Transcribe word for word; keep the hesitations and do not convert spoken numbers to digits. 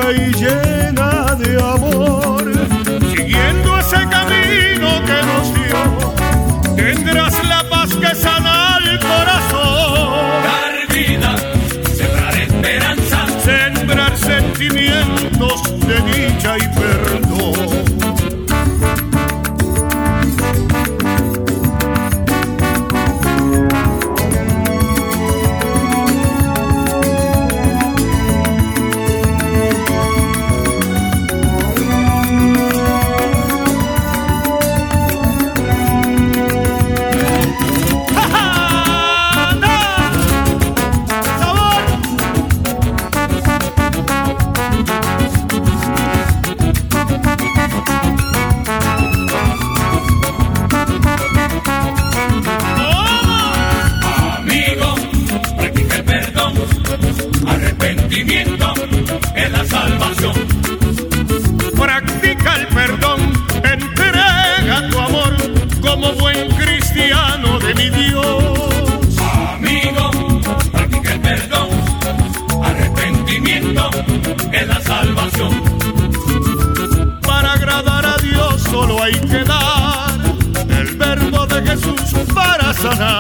pura y llena de amor. Siguiendo ese camino que nos dio, tendrás la paz que sana el corazón. Dar vida, sembrar esperanza, sembrar sentimientos de dicha y perdón. Es la salvación. Practica el perdón, entrega tu amor como buen cristiano de mi Dios. Amigo, practica el perdón, arrepentimiento es la salvación. Para agradar a Dios solo hay que dar el verbo de Jesús para sanar.